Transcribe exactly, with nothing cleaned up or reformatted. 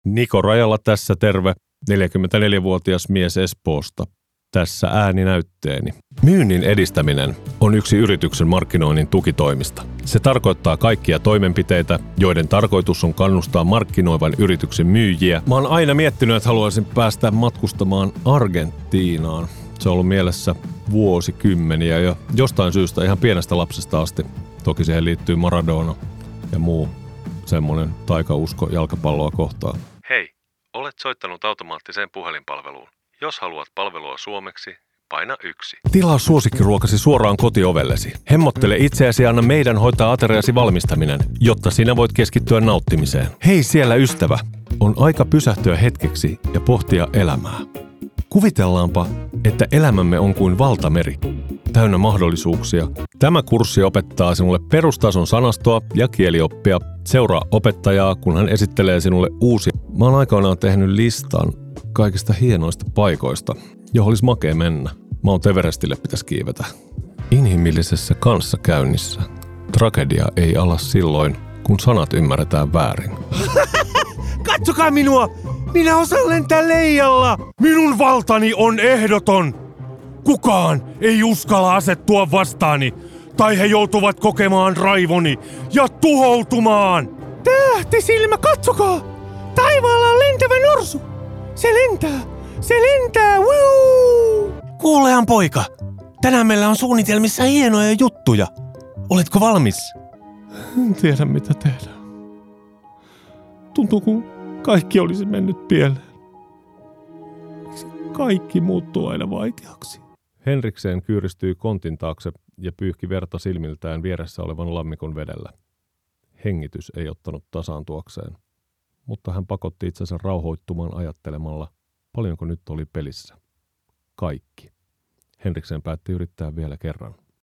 Niko Rajala tässä terve, neljäkymmentäneljävuotias mies Espoosta. Tässä ääninäytteeni. Myynnin edistäminen on yksi yrityksen markkinoinnin tukitoimista. Se tarkoittaa kaikkia toimenpiteitä, joiden tarkoitus on kannustaa markkinoivan yrityksen myyjiä. Mä oon aina miettinyt, että haluaisin päästä matkustamaan Argentiinaan. Se on ollut mielessä vuosikymmeniä ja jostain syystä ihan pienestä lapsesta asti. Toki siihen liittyy Maradona ja muu semmoinen taikausko jalkapalloa kohtaan. Hei, olet soittanut automaattiseen puhelinpalveluun. Jos haluat palvelua suomeksi, paina yksi. Tilaa suosikkiruokasi suoraan kotiovellesi. Hemmottele itseäsi ja anna meidän hoitaa ateriasi valmistaminen, jotta sinä voit keskittyä nauttimiseen. Hei siellä ystävä, on aika pysähtyä hetkeksi ja pohtia elämää. Kuvitellaanpa, että elämämme on kuin valtameri, täynnä mahdollisuuksia. Tämä kurssi opettaa sinulle perustason sanastoa ja kielioppia. Seuraa opettajaa, kun hän esittelee sinulle uusia. Mä oon aikoinaan tehnyt listan kaikista hienoista paikoista, johon olisi makea mennä. Mount Everestille pitäisi kiivetä. Inhimillisessä kanssakäynnissä tragedia ei ala silloin, kun sanat ymmärretään väärin. Katsokaa minua! Minä osaan lentää leijalla! Minun valtani on ehdoton! Kukaan ei uskalla asettua vastaani, tai he joutuvat kokemaan raivoni ja tuhoutumaan! Tähtisilmä, katsokaa! Taivaalla on lentävä norsu! Se lentää! Se lentää! Wuu! Kuulehan poika! Tänään meillä on suunnitelmissa hienoja juttuja. Oletko valmis? En tiedä mitä tehdä. Tuntuu kuin kaikki olisi mennyt pieleen. Kaikki muuttuu aina vaikeaksi. Henrikseen kyyristyi kontin taakse ja pyyhki verta silmiltään vieressä olevan lammikon vedellä. Hengitys ei ottanut tasaantuakseen, mutta hän pakotti itsensä rauhoittumaan ajattelemalla, paljonko nyt oli pelissä. Kaikki. Henrikseen päätti yrittää vielä kerran.